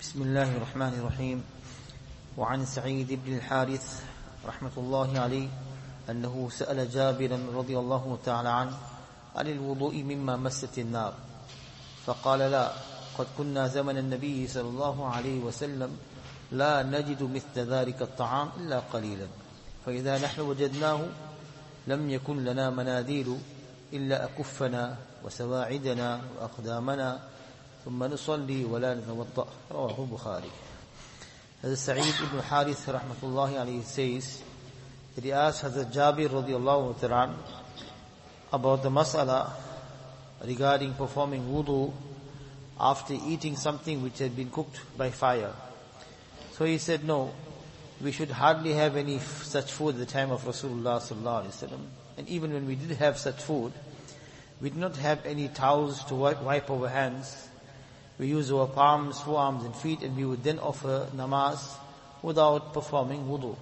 بسم الله الرحمن الرحيم. وعن سعيد بن الحارث رحمة الله عليه أنه سأل جابرا رضي الله تعالى عنه عن الوضوء مما مست النار فقال لا، قد كنا زمن النبي صلى الله عليه وسلم لا نجد مثل ذلك الطعام إلا قليلا، فإذا نحن وجدناه لم يكن لنا مناديل إلا أكفنا وسواعدنا وأقدامنا ثم نصلي ولا نتوضأ. رواه البخاري. Hazrat Sa'id ibn Harith rahmatullahi alayhi says that he asked Hazrat Jabir radiallahu ta'ala about the mas'ala regarding performing wudu after eating something which had been cooked by fire. So he said, no, we should hardly have any such food at the time of Rasulullah sallallahu alaihi wasallam. And even when we did have such food, we did not have any towels to wipe our hands. We use our palms, forearms and feet, and we would then offer namaz without performing wudu.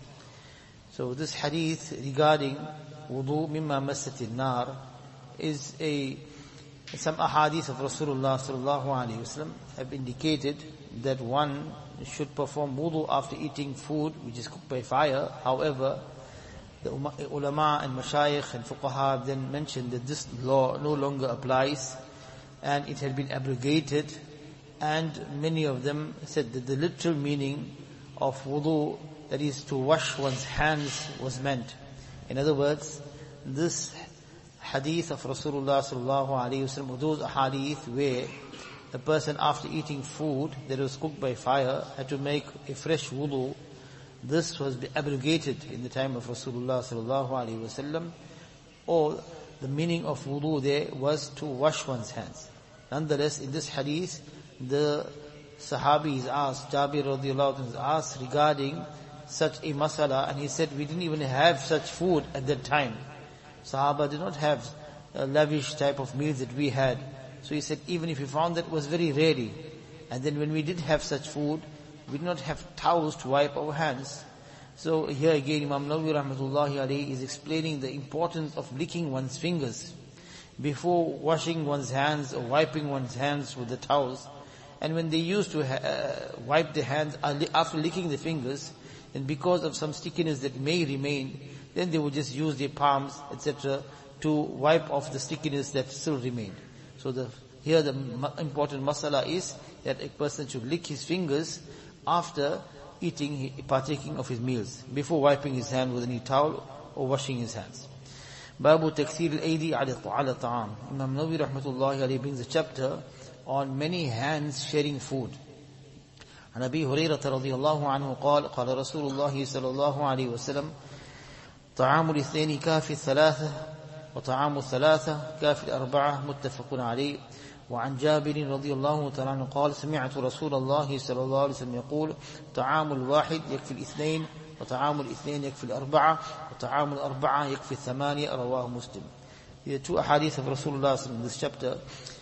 So this hadith regarding wudu mimma massatil nar is some ahadith of Rasulullah sallallahu alaihi wasallam have indicated that one should perform wudu after eating food which is cooked by fire. However, the ulama and mashayikh and fuqaha have then mentioned that this law no longer applies and it had been abrogated, and many of them said that the literal meaning of wudu, that is to wash one's hands, was meant. In other words, this hadith of Rasulullah sallallahu alaihi wasallam, those hadith where a person after eating food that was cooked by fire had to make a fresh wudu, this was abrogated in the time of Rasulullah sallallahu alaihi wasallam, or the meaning of wudu there was to wash one's hands. Nonetheless, in this hadith, the Sahabi is asked, Jabir radiallahu anhu is asked regarding such a masala, and he said, we didn't even have such food at that time. Sahaba did not have a lavish type of meals that we had. So he said, even if we found that was very rarely, and then when we did have such food, we did not have towels to wipe our hands. So here again, Imam Nawawi rahmatullahi alayhi is explaining the importance of licking one's fingers before washing one's hands or wiping one's hands with the towels. And when they used to wipe their hands after licking the fingers, and because of some stickiness that may remain, then they would just use their palms, etc., to wipe off the stickiness that still remained. So here the important masala is that a person should lick his fingers after partaking of his meals, before wiping his hand with any towel or washing his hands. Babu takthir al-aidi ala ta'am. Imam Nawawi rahmatullahi alayhi brings a chapter on many hands sharing food. عن أبي هريرة رضي الله عنه قال قال رسول الله صلى الله عليه وسلم طعام الاثنين كافي الثلاثة وطعام الثلاثة كافي الأربعة متفق عليه. وعن جابر رضي الله تعالى عنه قال سمعت رسول الله صلى الله عليه وسلم يقول طعام الواحد يكفي الاثنين وطعام الاثنين يكفي الأربعة وطعام الأربعة يكفي الثمانية. رواه مسلم. There are two ahadith of Rasulullah in this chapter.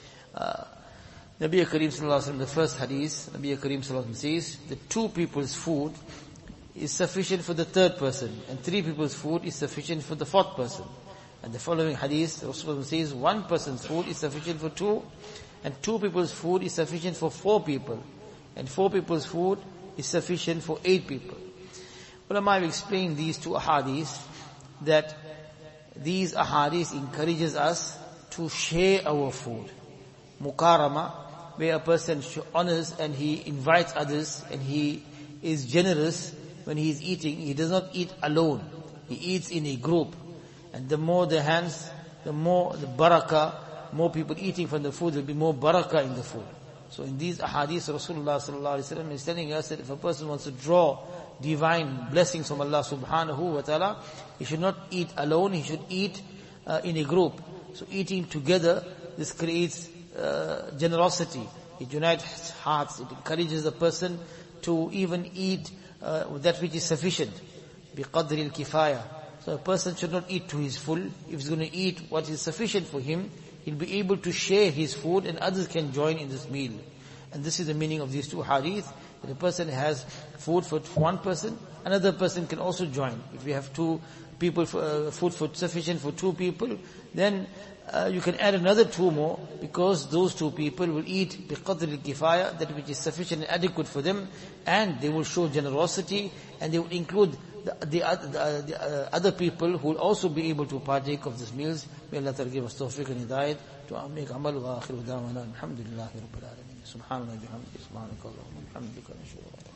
Nabi Kareem sallallahu alaihi wasallam, the first hadith, Nabi Kareem sallallahu alaihi wasallam says that two people's food is sufficient for the third person, and three people's food is sufficient for the fourth person. And the following hadith, Rasulullah says one person's food is sufficient for two, and two people's food is sufficient for four people, and four people's food is sufficient for 8 people. Ulama have explained these two ahadith, that these ahadith encourages us to share our food. Mukarama, where a person honors and he invites others and he is generous when he is eating. He does not eat alone. He eats in a group. And the more the hands, the more the barakah, more people eating from the food, there will be more barakah in the food. So in these ahadith, Rasulullah sallallahu alaihi wasallam is telling us that if a person wants to draw divine blessings from Allah subhanahu wa ta'ala, he should not eat alone, he should eat in a group. So eating together, this creates generosity. It unites hearts. It encourages a person to even eat that which is sufficient. بِقَدْرِ الْكِفَايَةِ. So a person should not eat to his full. If he's going to eat what is sufficient for him, he'll be able to share his food and others can join in this meal. And this is the meaning of these two hadith, that a person has food for one person, another person can also join. If you have two people, food for sufficient for two people, then you can add another two more, because those two people will eat biqadr al-kifaya, that which is sufficient and adequate for them, and they will show generosity, and they will include the other people who will also be able to partake of these meals. May Allah Ta'ala give us tawfiq and hidayat to make amal. Wa akhiru da'wana alhamdulillahi rabbil alamin. Subhanallah bihamdihi, subhanakallahumma wa bihamdika, nashhadu an la ilaha illa anta